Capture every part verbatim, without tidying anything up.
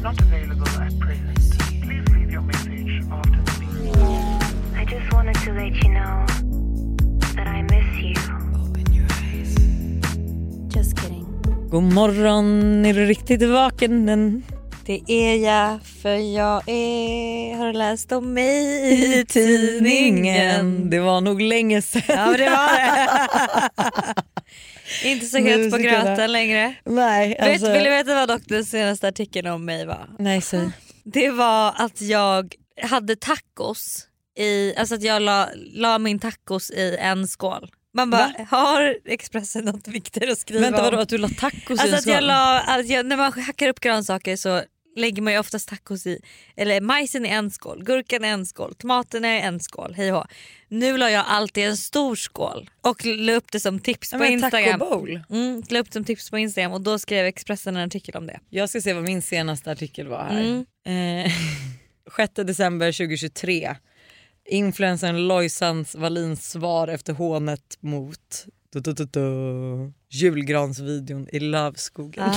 not available at present. Please leave your message after the beep. I just wanted to let you know that I miss you. Open your eyes. Just kidding. God morgon, är du riktigt vaken än? Det är jag, för jag är, har läst om mig i tidningen. Det var nog länge sedan. Ja, det var det. Inte så het på gröten längre. Nej, alltså... Vet, vill du veta vad dock den senaste artikeln om mig var? Nej, så. Det var att jag hade tacos i, alltså att jag la, la min tacos i en skål. Man bara, Va? har Expressen något viktigt att skriva Vänta, om? vadå, att du la tacos alltså i en att jag skål? la, att jag, när man hackar upp grönsaker så lägger man ju oftast tacos i, eller majsen i en skål, gurkan i en skål, tomaterna i en skål, hej och hå. Nu la jag allt i en stor skål och la upp det som tips ja, på Instagram. Taco bowl. Mm, la upp det som tips på Instagram och då skrev Expressen en artikel om det. Jag ska se vad min senaste artikel var här. Mm. Eh, sjätte december tjugohundratjugotre. Influencern Lojsans Wallins svar efter hånet mot du, du, du, du, julgransvideon i Lövskogen.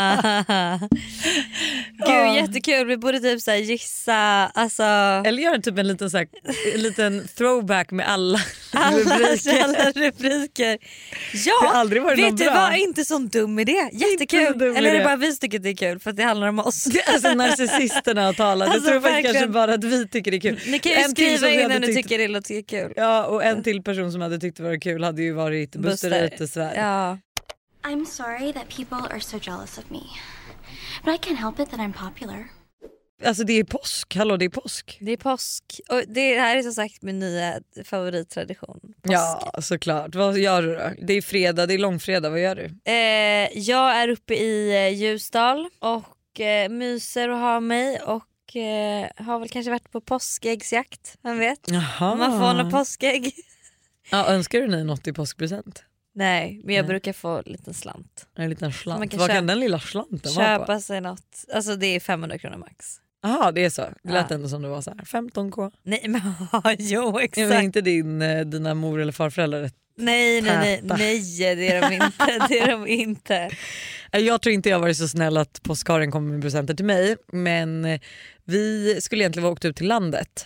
Gud, jättekul. Vi borde typ så här gissa, alltså... Eller gör typ en liten, så här, en liten throwback med alla, alla rubriker. alla rubriker. Ja, det har aldrig varit vet du bra. vad, inte sån dum idé. Jättekul. Dum Eller är det idé. bara vi tycker det är kul för att det handlar om oss? Det är alltså narcissisterna har talat. Alltså, jag tror faktiskt verkligen. kanske bara att vi tycker det är kul. Ni kan ju en till som skriva in hade när ni tyckt... tycker det låter kul. Ja, och en till person som hade tyckt det var kul hade ju varit Buster Reitesvärd. Ja. I'm sorry that people are so jealous of me. But I can't help it that I'm popular. Alltså det är påsk, hallå det är påsk. Det är påsk och det här är som sagt min nya favorittradition. Påsk. Ja, såklart. Vad gör du då? Det är fredag, det är långfredag, vad gör du? Eh, jag är uppe i eh, Ljusdal och eh, myser och har mig och eh, har väl kanske varit på påskäggsjakt, vem vet? Jaha. Om man får några påskägg. Ja, önskar du ni något i påskpresent? Nej, men jag Nej. brukar få en liten slant. En liten slant. Man kan Vad köpa, kan den lilla slanten vara på? köpa sig något. Alltså det är femhundra kronor max. Jaha, det är så. Det lät Ja. ändå som det var så här femton k. Nej men jo Är exakt. inte din, eh, dina mor eller farföräldrar rätt? Nej nej nej, Täta. nej det är de inte. Det är de inte. Jag tror inte jag varit så snäll att påskharen kommer med presenter till mig. Men eh, vi skulle egentligen vara åkt ut till landet.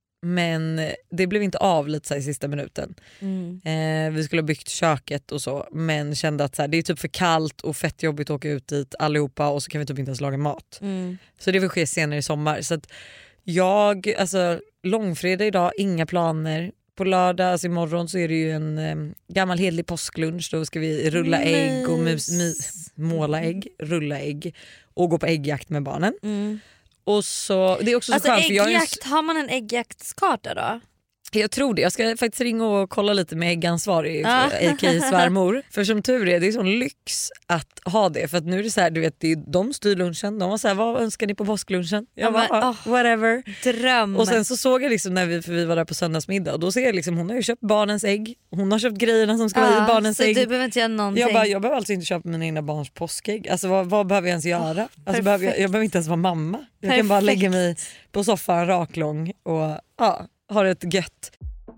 Men det blev inte av lite så här i sista minuten. Mm. Eh, vi skulle ha byggt köket och så. Men kände att så här, det är typ för kallt och fett jobbigt att åka ut dit allihopa. Och så kan vi typ inte ens laga mat. Mm. Så det vill ske senare i sommar. Så att jag, alltså långfredag idag, inga planer. På lördag, alltså imorgon så är det ju en eh, gammal hedlig påsklunch. Då ska vi rulla ägg och mus, mus, måla ägg, rulla ägg och gå på äggjakt med barnen. Mm. Och så, det är också så Alltså skönt för jag, är en, äggjakt, har man en äggjaktskarta då? jag tror det. Jag ska faktiskt ringa och kolla lite med äggansvarig, Ja. a k a svärmor. För som tur är, det är sån lyx att ha det. För att nu är det så här, du vet, det är, de styr lunchen. De var så här, vad önskar ni på påsklunchen? Jag Ja, bara, men, ah, oh. whatever. Dröm. Och sen så såg jag liksom när vi, för vi var där på söndagsmiddag, och då ser jag liksom, hon har ju köpt barnens ägg. Hon har köpt grejerna som ska vara i barnens så ägg. du behöver inte göra någonting. Jag, bara, jag behöver alltså inte köpa mina egna barns påskägg. Alltså vad, vad behöver jag ens göra? Alltså, behöver jag, jag behöver inte ens vara mamma. Jag Perfekt. kan bara lägga mig på soffan raklång och ja, ha ett gött.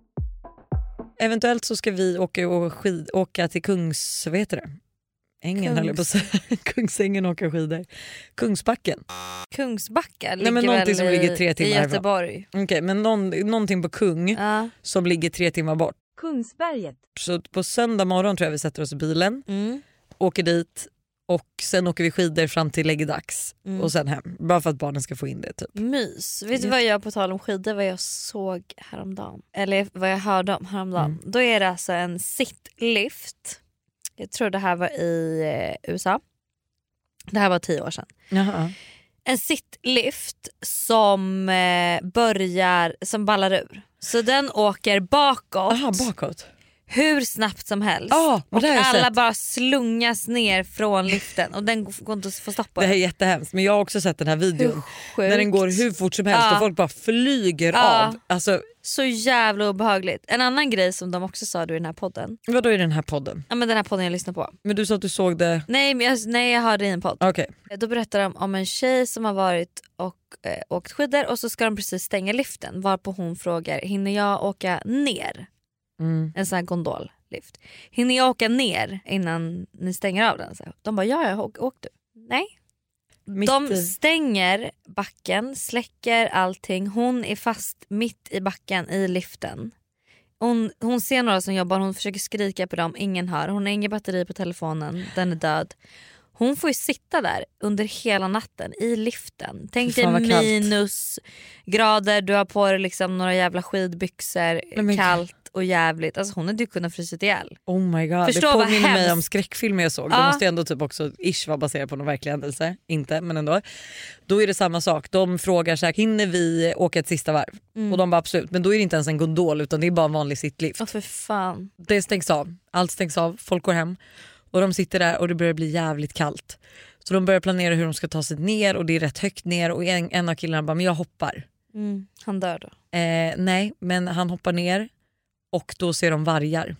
Eventuellt så ska vi åka, och skid, åka till Kungs... Vad heter det? Ängen Kungs... höll jag på att säga. Kungsängen åka skidor. Kungsbacken. Kungsbacka ligger Nej, men någonting väl som i, ligger tre timmar i härifrån. Göteborg. Okej, okay, men någon, någonting på Kung Ja. som ligger tre timmar bort. Kungsberget. Så på söndag morgon tror jag vi sätter oss i bilen. Mm. Åker dit. Och sen åker vi skidor fram till läggdags. Mm. Och sen hem. Bara för att barnen ska få in det typ. Mys. Vet du vad jag på tal om skidor vad jag såg häromdagen? Eller vad jag hörde om häromdagen. Mm. Då är det alltså en sittlift. Jag tror det här var i eh, U S A. Det här var tio år sedan. Jaha. En sittlift som eh, börjar, som ballar ur. Så den åker bakåt. Aha, bakåt. Hur snabbt som helst. Ah, och och det har jag alla sett. bara slungas ner från liften. Och den går inte att få stopp på. Det här är jättehemskt. Men jag har också sett den här videon. Hur när den går hur fort som helst Ja. och folk bara flyger Ja. av. Alltså, Så jävla obehagligt. En annan grej som de också sa i den här podden. vad då är den här podden? Ja men den här podden jag lyssnar på. Men du sa att du såg det... Nej men jag, nej, jag hörde i en podd. Okej. Då berättar de om en tjej som har varit och eh, åkt skidor. Och så ska de precis stänga liften. Varpå hon frågar, hinner jag åka ner? Mm. En sån här gondollift. Hinner jag åka ner innan ni stänger av den? Så de bara, ja, jag åk, åk du. Nej. mitt De i. stänger backen, släcker allting. Hon är fast mitt i backen i liften. Hon, hon ser några som jobbar, hon försöker skrika på dem, ingen hör. Hon har ingen batteri på telefonen, den är död. Hon får ju sitta där under hela natten i liften. Tänk dig minusgrader, du har på dig liksom några jävla skidbyxor, men... kallt och jävligt. Alltså hon hade ju kunnat frysa ihjäl. Oh my god, Förstå det vad påminner mig hemskt. om skräckfilmer jag såg. Ja. Det måste ju ändå typ också ish vara baserat på någon verklig händelse. Inte, men ändå. Då är det samma sak. De frågar så här, hinner vi åka ett sista varv? Mm. Och de bara absolut. Men då är det inte ens en gondol utan det är bara en vanlig sittlift. Åh för fan. Det stängs av. Allt stängs av. Folk går hem. Och de sitter där och det börjar bli jävligt kallt. Så de börjar planera hur de ska ta sig ner och det är rätt högt ner. Och en, en av killarna bara, men jag hoppar. Mm. Han dör då. Eh, nej, men han hoppar ner. Och då ser de vargar.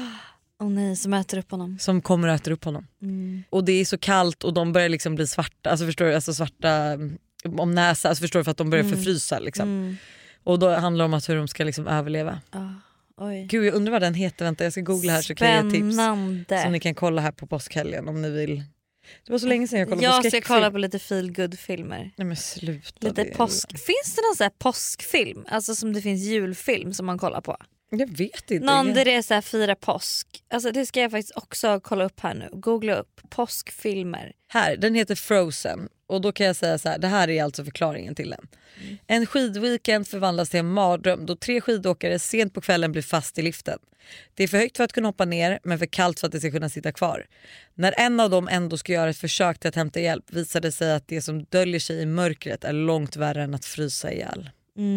Åh oh, nej, som äter upp honom. Som kommer och äter upp honom. Mm. Och det är så kallt och de börjar liksom bli svarta. Alltså förstår du? Alltså svarta om näsa. Alltså förstår du? För att de börjar Mm. förfrysa liksom. Mm. Och då handlar det om att hur de ska liksom överleva. Ah, oj. Gud, jag undrar vad den heter. Vänta, jag ska googla här så kan jag ge tips. Spännande. Som ni kan kolla här på påskhelgen om ni vill. Det var så länge sedan jag kollade Jag på ska skräckfilm. kolla på lite feel good filmer. Nej men sluta. Lite det. påsk. Finns det någon sån här påskfilm? Alltså som det finns julfilm som man kollar på. Jag vet inte. Någon där det är så här fira påsk. Alltså det ska jag faktiskt också kolla upp här nu. Googla upp påskfilmer. Här, den heter Frozen. Och då kan jag säga så här, det här är alltså förklaringen till den. Mm. En skidweekend förvandlas till en mardröm då tre skidåkare sent på kvällen blir fast i liften. Det är för högt för att kunna hoppa ner men för kallt för att det ska kunna sitta kvar. När en av dem ändå ska göra ett försök till att hämta hjälp visar det sig att det som döljer sig i mörkret är långt värre än att frysa ihjäl.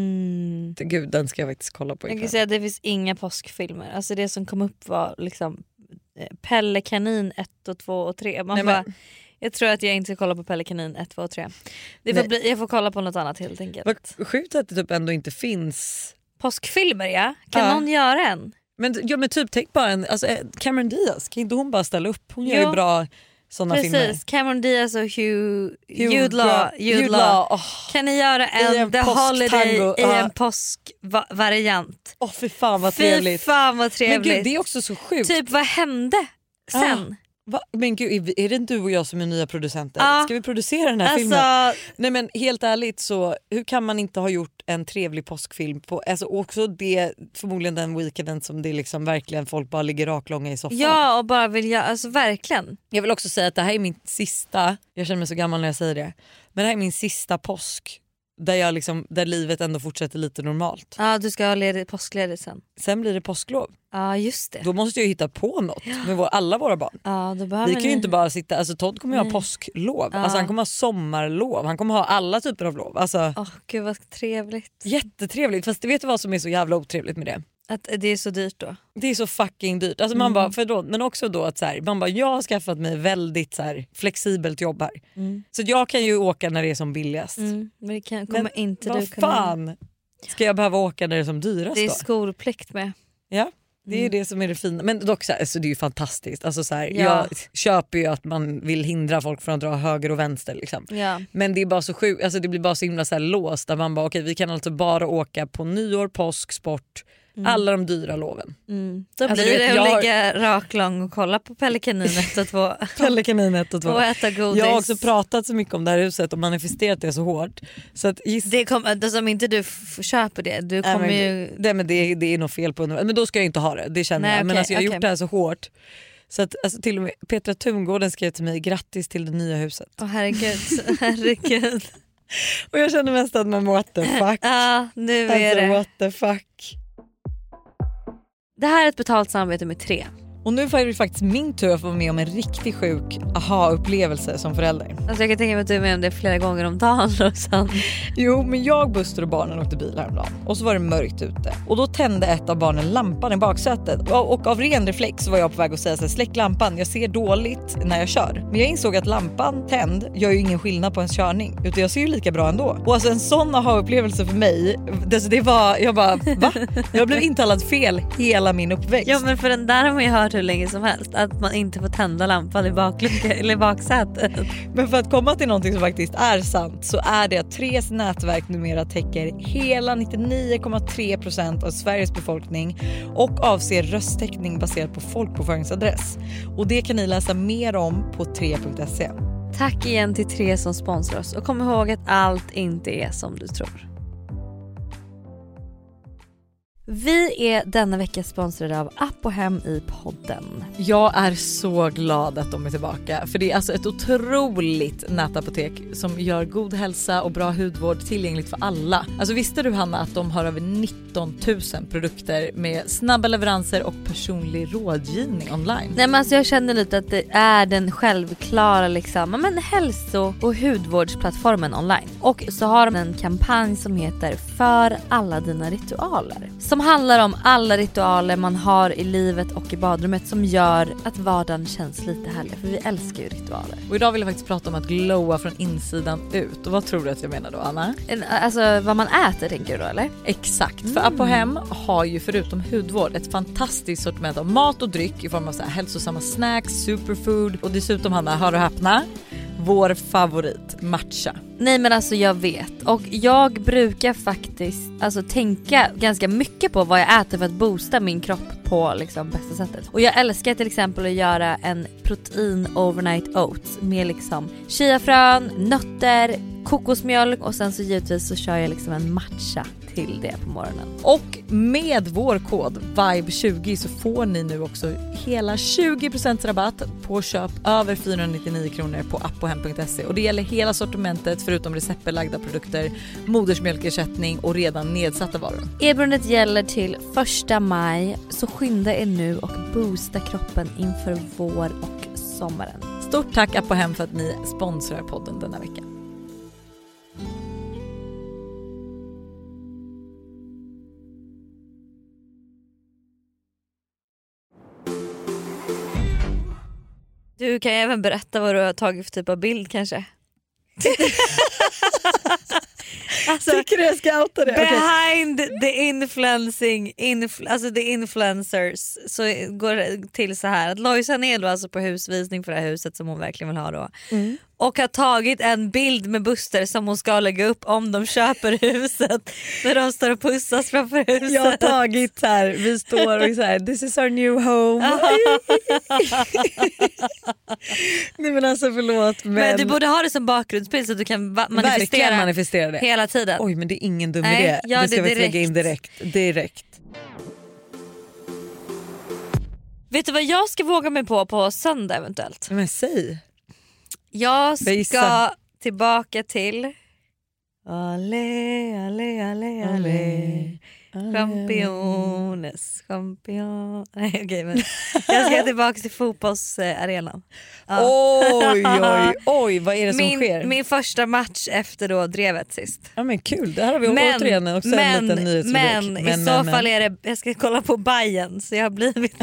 Mm. Gud, den ska jag faktiskt kolla på Jag ikväll. kan säga att det finns inga påskfilmer. Alltså det som kom upp var liksom eh, Pelle Kanin ett och två och tre. Man Nej, bara, men... Jag tror att jag inte ska kolla på Pelle Kanin ett, två och tre. Det får bli, jag får kolla på något annat helt enkelt. Vad sjukt att det typ ändå inte finns. Påskfilmer ja. Kan Ja. någon göra en? Men, ja, men typ tänk bara en, alltså, Cameron Diaz, kan inte hon bara ställa upp? Hon gör Ja. ju bra såna filmer. Precis, Cameron Diaz och Hugh, Hugh Jude Law, Gra- Jude Jude Law. Law, åh. Kan ni göra en, I en The Holiday påsktango, i ja. en påskvariant? Åh fy fan vad Fy trevligt. fan vad trevligt. Men gud, det är också så sjukt. Typ vad hände sen? Ah. Va? Men gud, är, är det inte du och jag som är nya producenter? Ja. Ska vi producera den här Alltså, filmen? Nej men helt ärligt så, hur kan man inte ha gjort en trevlig påskfilm på, alltså också det, förmodligen den weekenden som det liksom verkligen folk bara ligger raklånga i soffan. ja och bara vill jag, alltså verkligen. Jag vill också säga att det här är min sista, jag känner mig så gammal när jag säger det, men det här är min sista påsk där, jag liksom, där livet ändå fortsätter lite normalt. Ja du ska ha ledigt, påskledigt sen. Sen blir det påsklov. Ja just det. Då måste jag hitta på något med vår, alla våra barn. Ja, då Vi behöver kan ju ni... inte bara sitta, alltså Todd kommer ju ha Nej. påsklov, Ja. alltså han kommer ha sommarlov, han kommer ha alla typer av lov. Alltså, Åh gud vad trevligt. jättetrevligt, fast du vet vad som är så jävla otrevligt med det? Att det är så dyrt då. Det är så fucking dyrt. Alltså man Mm. bara, för då, men också då att så här, man bara, jag har skaffat mig väldigt så här, flexibelt jobb här. Mm. Så jag kan ju åka när det är som billigast. Mm. Men det kan, kommer Men inte vad du kunna. fan ska jag behöva åka när det är som dyrast Det är då? skolplikt med. Ja, det är ju Mm. det som är det fina. Men dock så här, alltså det är ju fantastiskt. Alltså så här, Ja. jag köper ju att man vill hindra folk från att dra höger och vänster liksom. Ja. Men det är bara så sjukt, alltså det blir bara så himla så här låst där man bara okej, vi kan alltså bara åka på nyår, påsk, sport, alla de dyra loven. Mm. Då Alltså, blir du vet, det jag att har- ligga raklång och kolla på Pelle Kanin ett och två Pelle Kanin ett och två. och äta godis. Jag har också pratat så mycket om det här huset och manifesterat det så hårt. Så att giss... Det kommer, alltså, om inte du f- köper det, du Nej, kommer men, ju... det, men det, det är nog fel på universum. Men då ska jag inte ha det, det känner Nej, jag. Men okej, alltså, jag har okej. gjort det här så hårt. Så att alltså, till och med Petra Tungården skrev till mig grattis till det nya huset. Åh herregud, herregud. Och jag känner mest att man what the fuck. Ja, nu är Alltså det. what the fuck. Det här är ett betalt samarbete med tre. Och nu får det faktiskt min tur att vara med om en riktigt sjuk aha-upplevelse som förälder. Alltså jag kan tänka mig att du är med om det flera gånger om dagen. Rosan. Jo, men jag, Buster och barnen åkte bil häromdagen. Och så var det mörkt ute. Och då tände ett av barnen lampan i baksätet. Och, och av ren reflex var jag på väg att säga så här, släck lampan, jag ser dåligt när jag kör. Men jag insåg att lampan tänd gör ju ingen skillnad på en körning. Utan jag ser ju lika bra ändå. Och alltså en sån aha-upplevelse för mig, det, det var, jag bara, va? Jag blev intalad fel hela min uppväxt. Ja men för den där har man ju hört hur länge som helst. Att man inte får tända lampan i bakluckan eller i baksätet. Men för att komma till någonting som faktiskt är sant så är det att Tres nätverk numera täcker hela nittionio komma tre procent av Sveriges befolkning och avser rösttäckning baserat på folkbokföringsadress. Och det kan ni läsa mer om på tre punkt se. Tack igen till tre som sponsrar oss och kom ihåg att allt inte är som du tror. Vi är denna vecka sponsrade av Apohem i podden. Jag är så glad att de är tillbaka. För det är alltså ett otroligt nätapotek som gör god hälsa och bra hudvård tillgängligt för alla. Alltså visste du, Hanna, att de har över nitton tusen produkter med snabba leveranser och personlig rådgivning online? Nej, men alltså jag känner lite att det är den självklara liksom, men hälso- och hudvårdsplattformen online. Och så har de en kampanj som heter För alla dina ritualer. Som handlar om alla ritualer man har i livet och i badrummet som gör att vardagen känns lite härlig. För vi älskar ju ritualer. Och idag vill jag faktiskt prata om att glowa från insidan ut. Och vad tror du att jag menar då, Anna? En, alltså vad man äter, tänker du då, eller? Exakt, för mm. Apohem har ju förutom hudvård ett fantastiskt sortiment av mat och dryck i form av så här hälsosamma snacks, superfood och dessutom, Hanna, hör du häpna, vår favorit, matcha. Nej, men alltså jag vet. Och jag brukar faktiskt alltså tänka ganska mycket på vad jag äter för att boosta min kropp på liksom bästa sättet. Och jag älskar till exempel att göra en protein overnight oats med liksom chiafrön, nötter, kokosmjölk och sen så givetvis så kör jag liksom en matcha till det på morgonen. Och med vår kod vibe tjugo så får ni nu också hela tjugo procent rabatt på köp över fyrahundranittionio kronor på apohem punkt se. Och det gäller hela sortimentet förutom receptbelagda produkter, modersmjölkersättning och redan nedsatta varor. Erbjudandet gäller till första maj, så skynda er nu och boosta kroppen inför vår och sommaren. Stort tack Apohem för att ni sponsrar podden denna vecka. Du kan även berätta vad du har tagit för typ av bild kanske. Alltså, tycker du jag ska outa det? Behind okay. the influencing influ- alltså the influencers så går det till så här att Lojsan är då alltså på husvisning för det här huset som hon verkligen vill ha då. Mm. Och har tagit en bild med Buster som hon ska lägga upp om de köper huset när de står och pussas framför huset. Jag har tagit här, vi står och så här, this is our new home. Nej men alltså förlåt. Men... men du borde ha det som bakgrundsbild så att du kan va- manifestera, manifestera det hela tiden. Oj, men det är ingen dum Nej, idé. ja, det ska det vi lägga in direkt. direkt. Vet du vad jag ska våga mig på på söndag eventuellt? Men säg. Jag ska Visa. tillbaka till Ale, ale, ale, ale Championes, champion. Nej okej, men jag ska tillbaka till fotbollsarenan. Ja. Oj, oj, oj, vad är det som min, sker? Min första match efter då drevet sist. Ja men kul, det här har vi men, återigen också men, en liten nyhetsrubrik. Men, men i men, så men. fall är det, jag ska kolla på Bayern så jag har blivit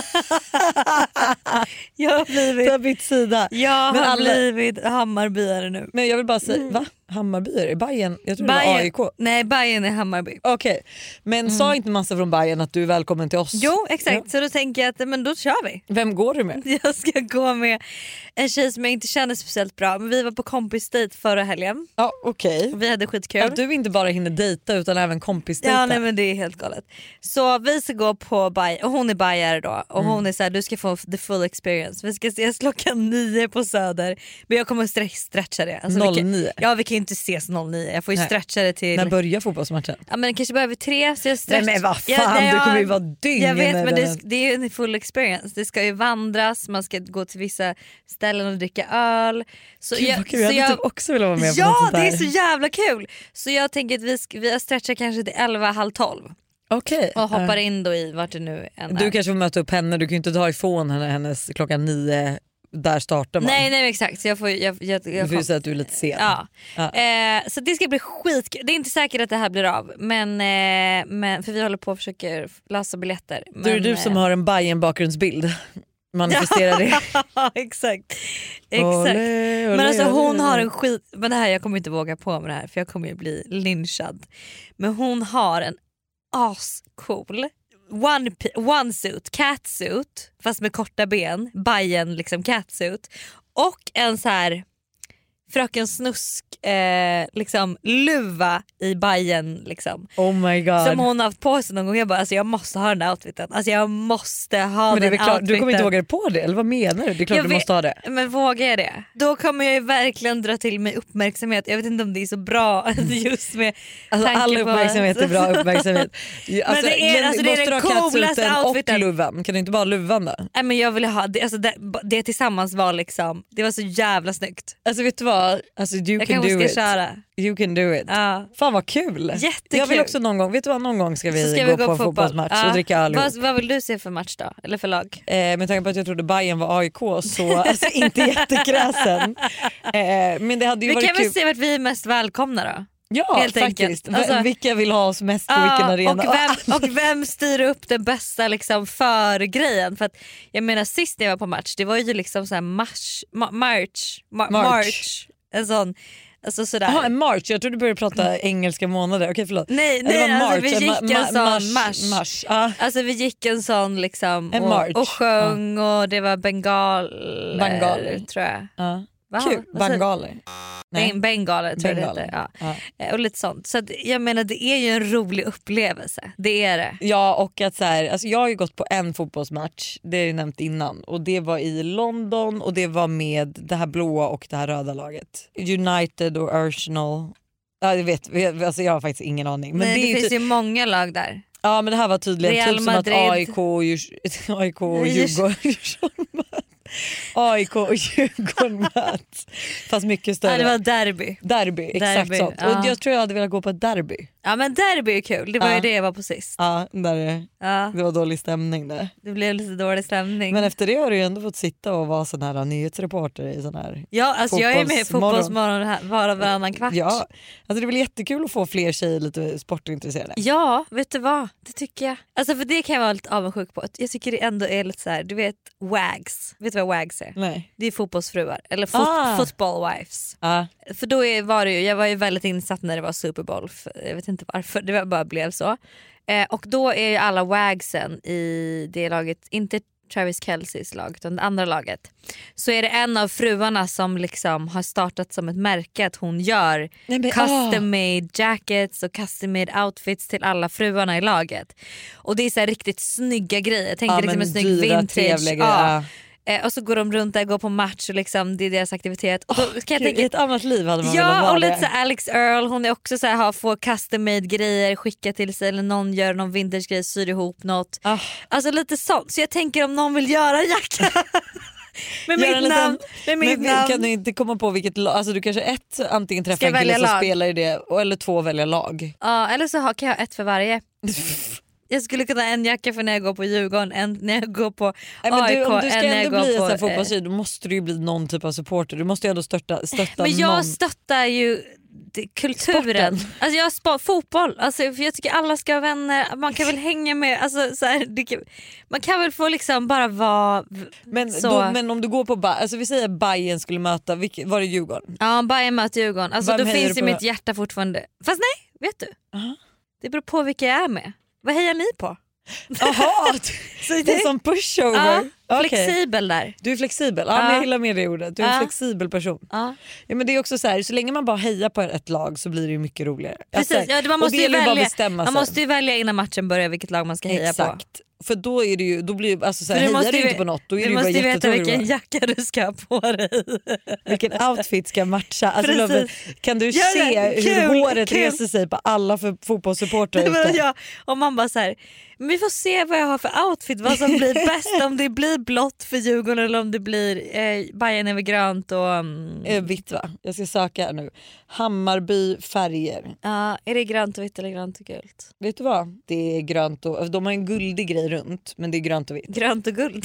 jag har blivit du har bytt sida. Jag men har alla... blivit Hammarbyare nu. Men jag vill bara säga, mm. va? Hammarbyare? Är Bayern? Jag tror Bayern, det var A I K. Nej, Bayern är Hammarby. Okej, okay. men mm. sa inte massa från Bayern att du är välkommen till oss? Jo, exakt. Ja. Så då tänker jag att men då kör vi. Vem går du med? Jag ska gå med en tjej som jag inte känner speciellt bra. Men vi var på kompisdejt förra helgen. Ja, okej. Okay. Vi hade skitkul. Att du inte bara hinner dejta utan även kompisdejta. Ja, nej men det är helt galet. Så vi ska gå på Bayern, och hon är Bayern då. Och mm. hon är så här, du ska få the full experience. Vi ska ses klockan nio på Söder. Men jag kommer att stretcha det. Alltså, noll vi kan, nio? Ja, vi kan ju inte ses noll nio. Jag får ju stretcha det till... När börjar fotbollsmatchen? Ja, men kanske börjar vid tre. Så jag stretch... Nej men vad fan, ja, nej, du kommer ju vara dygn. Jag vet, men det, det är ju en full experience. Det ska ju vandras, man ska gå till vissa ställen och dricka öl. Så Gud, jag, vad kul. så jag hade jag, typ också velat vara med ja, på något sånt där. det är så jävla kul. Så jag tänker att vi, ska, vi stretchar kanske till elva, halv tolv. Okej. Okay. Och hoppar in då i vart det nu än är. Du kanske får möta upp henne, du kan ju inte ta ifrån henne hennes klockan nio. Där startar man. Nej, nej exakt. Så jag får, jag, jag, jag du får ju säga att du är lite sen. Ja. Ja. Eh, så det ska bli skitkul. Det är inte säkert att det här blir av. Men, eh, men för vi håller på och försöker lösa biljetter. Men, då är det du som har en Bayern bakgrundsbild. Manifestera det. Ja, exakt. Exakt. Olé, olé, men alltså hon olé. har en skit. Men det här, jag kommer inte våga på med det här. För jag kommer ju bli lynchad. Men hon har en ascool One, one suit, catsuit, fast med korta ben, Bayern liksom catsuit, och en så här Fröken Snusk eh, liksom luva i Bajen liksom. Oh my god. Som hon har haft på sig någon gång. Jag bara, alltså jag måste ha den outfiten. Alltså jag måste ha Men det är den väl klart, outfiten. du kommer inte våga dig på det, eller vad menar du? Det är klart Jag du vet- måste ha det. Men vågar jag det? Då kommer jag ju verkligen dra till mig uppmärksamhet. Jag vet inte om det är så bra just med Alltså, tanke all på- uppmärksamhet är bra uppmärksamhet. Alltså, det är- Glenn, alltså, det är måste den du ha coolaste catsuiten och outfiten. luvan? Kan du inte bara ha luvan då? Nej, men jag ville ha det, alltså det, det tillsammans var liksom, det var så jävla snyggt. Alltså vet du vad? Alltså, you Jag can kanske do ska it. köra. You can do it. Ja. Fan vad kul. Jättekul. Jag vill också någon gång, vet du vad, någon gång ska vi, Så ska gå, vi gå på en fotboll. fotbollsmatch Ja. och dricka öl ihop. Vad, vad vill du se för match då? Eller för lag? Eh, med tanke på att jag trodde Bayern var A I K så alltså, inte jättekräsen. Eh, men det hade ju Vi varit kan kul. väl se vart vi är mest välkomna då? Ja helt faktiskt. enkelt. V- Alltså- vilka vill ha oss mest på vilken Ja, arena? och, vem, och vem styr upp den bästa liksom för grejen? För att, jag menar sist när jag var på match, det var ju liksom så här march, ma- march, ma- March. march, en sån, alltså sådär. Jaha, en march, jag trodde du började prata engelska månader. Okej förlåt. Nej, Eller nej var alltså, march, vi en gick ma- en ma- sån marsch. marsch. marsch. Ah. Alltså vi gick en sån liksom En och, march. och sjöng och det var bengaler, Bengaler. tror jag. Ja. Va? Kul, Vad säger- bengaler. Ben, bengaler tror jag det Bengaler. heter. Ja. Ja. Eh, Och lite sånt. Så att, jag menar det är ju en rolig upplevelse. Det är det. Ja, och att så här, alltså jag har ju gått på en fotbollsmatch, det har jag nämnt innan, och det var i London och det var med det här blåa och det här röda laget. United och Arsenal. Ja, jag vet, alltså jag har faktiskt ingen aning. Men Nej, det, det, är ju finns ty- ju många lag där. ja, men det här var tydligen Real typ som Madrid. att A I K och Djurs- A I K och Nej, Djurgården A I K och Djurgården möts. Fast mycket större. Ja, det var derby. Derby, exakt Derby, sånt. ja. Och jag tror jag hade velat gå på ett derby. Ja men derby är kul, det var Ja. ju det jag var på sist. Ja, där det, Ja, det var dålig stämning där. det blev lite dålig stämning. Men efter det har du ju ändå fått sitta och vara sån här nyhetsreporter i sån här. ja, alltså jag är med i fotbollsmorgon. fotbollsmorgon här var och varannan kvart. Ja, alltså det är väl jättekul att få fler tjejer lite sportintresserade. Ja, vet du vad? Det tycker jag. Alltså för det kan jag vara lite avundsjuk på. Jag tycker det ändå är lite så här, du vet wags. Vet du vad wags är? Nej. Det är fotbollsfruar eller fot- Ah. football wives. Ja. För då är, var det ju, jag var ju väldigt insatt när det var Super Bowl. För, jag vet inte varför, det bara blev så. Eh, och då är ju alla wagsen i det laget, inte Travis Kelce's lag utan det andra laget. Så är det en av fruarna som liksom har startat som ett märke att hon gör Nej, men, custom made jackets och custom made outfits till alla fruarna i laget. Och det är så här riktigt snygga grejer. Jag tänker Ja, liksom men en snygg dyra, vintage. trevliga grejer, Ja. ja. Eh, och så går de runt där, går på match och liksom, det är deras aktivitet. Och då kan jag Gud, tänka, i ett annat liv hade man velat ja, vara och lite det. så här Alex Earl, hon är också så här, har, får custom made grejer skicka till sig eller någon gör någon vintage grej, syr ihop något. Ah. Alltså lite sånt. Så jag tänker om någon vill göra en jacka med Gör mitt en liten- namn. Med mitt Men namn. kan du inte komma på vilket lag, alltså du kanske ett antingen Ska träffa jag en kille välja som lag? spelar i det och- eller två välja lag. Ja, eller så har, kan jag ha ett för varje. Jag skulle kunna ha en jacka för när jag går på Djurgården, en när jag går på Nej, men A I K, du, om du ska en när jag ändå går bli på... en eh, fotbollstjej då måste du ju bli någon typ av supporter. Du måste ju ändå stötta, stötta Men jag någon. stöttar ju det- kulturen. Sporten. Alltså jag spår fotboll. Alltså för jag tycker alla ska ha vänner. Man kan väl hänga med. Alltså så här, det kan, man kan väl få liksom bara vara Men, så. då, men om du går på, Ba- alltså vi säger Bayern skulle möta, vilket, var det Djurgården? Ja, Bayern möter Djurgården. Alltså Vem då hejar finns du ju på? mitt hjärta fortfarande. Fast nej, vet du? Aha. Det beror på vilka jag är med. Vad hejar ni på? Jaha, Så det är som pushover. Ja, Okej. flexibel där. Du är flexibel, ja, Ja. men jag gillar med det ordet. Du är en Ja. flexibel person. Ja. Ja, men det är också så här, så länge man bara hejar på ett lag så blir det ju mycket roligare. Precis, Alltså, ja, man och måste det ju gäller bara att välja, bestämma man sig. måste ju välja innan matchen börjar vilket lag man ska heja på. Exakt. För då är det ju, då blir alltså så här, För du hejar måste du ju- inte på något då är Du det ju bara måste ju veta jättetråkigt. vilken jacka du ska ha på dig. Vilken outfit ska matcha. Alltså, Precis. Love, kan du Gör se det. hur Kul, håret kul. reser sig på alla för fotbollssupportrar Nej, men ute? ja, om man bara så här, men vi får se vad jag har för outfit, vad som blir bäst, om det blir blått för Djurgården eller om det blir eh, Bayern över grönt och mm, Eh, vitt va? Jag ska söka här nu. Hammarby färger. ja, är det grönt och vitt eller grönt och gult? Vet du vad? Det är grönt och de har en guldig grej runt men det är grönt och vitt. Grönt och guld.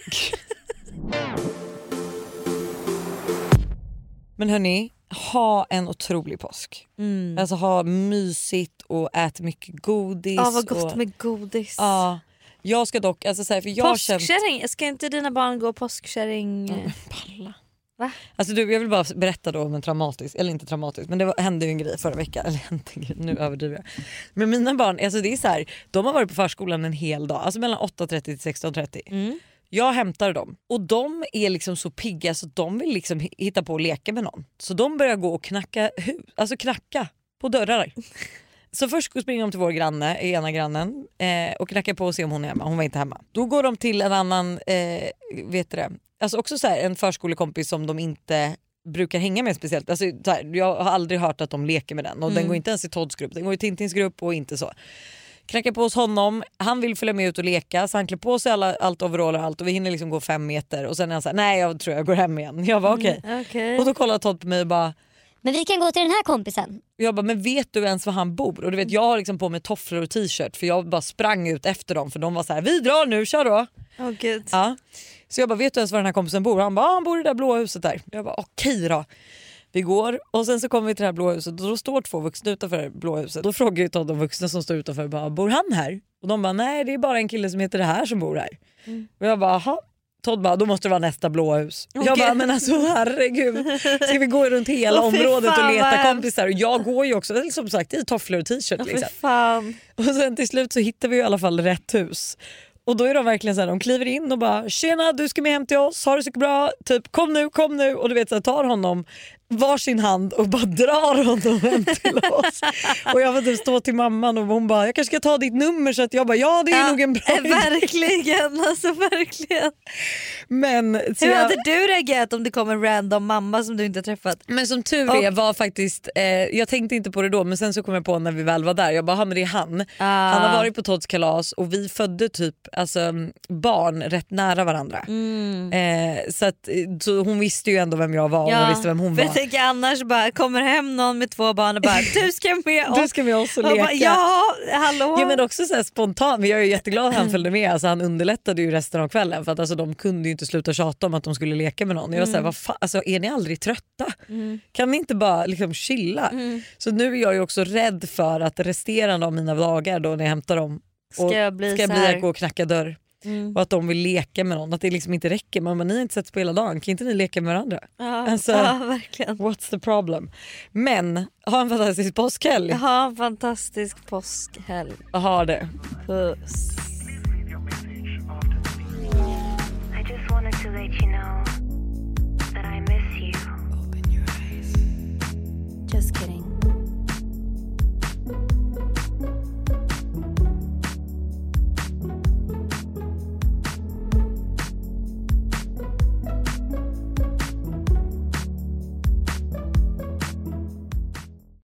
Men hörni, ha en otrolig påsk. Mm. Alltså ha mysigt och ät mycket godis. Ja, vad gott och, med godis. Ja, jag ska dock, alltså så här, för jag har känt... Påskkärring, ska inte dina barn gå påskkärring? Mm, palla. Va? Alltså du, jag vill bara berätta då om en traumatisk, eller inte traumatisk, men det var, hände ju en grej förra veckan. Eller hände en grej, nu överdriver jag. Men mina barn, alltså det är så här, de har varit på förskolan en hel dag, alltså mellan åtta och trettio till sexton och trettio. Mm. Jag hämtar dem och de är liksom så pigga så de vill liksom hitta på att leka med någon. Så de börjar gå och knacka, alltså knacka på dörrar. Så först springer de till vår granne, ena grannen, eh, och knackar på och ser om hon är hemma. Hon var inte hemma. Då går de till en annan, eh, vet du det, alltså också så här, en förskolekompis som de inte brukar hänga med speciellt. Alltså, så här, jag har aldrig hört att de leker med den och mm. den går inte ens i Todds grupp, den går i Tintins grupp och inte så. Knackar på hos honom, han vill följa med ut och leka så han klär på sig alla, allt overall och allt och vi hinner liksom gå fem meter och sen är han såhär, nej jag tror jag går hem igen. Jag var okej. Okay. Mm, okay. Och då kollar Todd på mig och bara, men vi kan gå till den här kompisen. Jag bara, men vet du ens var han bor? Och du vet, jag har liksom på mig tofflor och t-shirt för jag bara sprang ut efter dem för de var så här, vi drar nu, kör då. Åh oh, gud. Ja. Så jag bara, vet du ens var den här kompisen bor? Han bara, ah, han bor i det där blåa huset där. Jag bara, okej då. Vi går och sen så kommer vi till det här blåa huset och då står två vuxna utanför det här blåa huset. Då frågar ju Todd de vuxna som står utanför, bara, bor han här? Och de bara, nej det är bara en kille som heter det här som bor här. Mm. Och jag bara, aha. Todd bara, då måste det vara nästa blåa hus. Okay. Jag bara, men alltså herregud. Ska vi gå runt hela oh, området och leta kompisar? Och jag går ju också, som sagt, i tofflor och t-shirt. Oh, liksom. fan. Och sen till slut så hittar vi i alla fall rätt hus. Och då är de verkligen så här, de kliver in och bara, tjena du ska med hem till oss, har det så bra, typ kom nu, kom nu. Och du vet så här, tar honom varsin hand och bara drar honom hem till oss. Och jag får typ stå till mamman och hon bara, jag kanske ska ta ditt nummer, så att jag bara, ja det är ja, nog en bra idé. Verkligen, alltså verkligen. Men, hur jag... hade du reagerat om det kom en random mamma som du inte träffat? Men som tur är var faktiskt, eh, jag tänkte inte på det då men sen så kom jag på när vi väl var där, jag bara, men det är han. Ah. Han har varit på Todds kalas och vi födde typ alltså, barn rätt nära varandra. Mm. Eh, så, att, så hon visste ju ändå vem jag var och ja. hon visste vem hon var. Jag tänker annars bara kommer hem någon med två barn och bara du ska med oss. Du ska med oss och leka. Bara, ja, hallå. Ja, men också så här spontant. Men jag är ju jätteglad att han följde med. Alltså, han underlättade ju resten av kvällen för att alltså, de kunde ju inte sluta tjata om att de skulle leka med någon. Jag var mm. så här, vad fan, alltså, är ni aldrig trötta? Mm. Kan ni inte bara liksom chilla? Mm. Så nu är jag ju också rädd för att resterande av mina dagar då när jag hämtar dem och ska jag bli, ska så bli här... att gå och knacka dörr. Mm. Och att de vill leka med någon. Att det liksom inte räcker. Men ni har inte sett på hela dagen. Kan inte ni leka med varandra? Ja, alltså, ja verkligen. What's the problem? Men ha en fantastisk påskhelg. Ha en fantastisk påskhelg. Ha det. Puss. I just wanted to let you know that I miss you. Just kidding.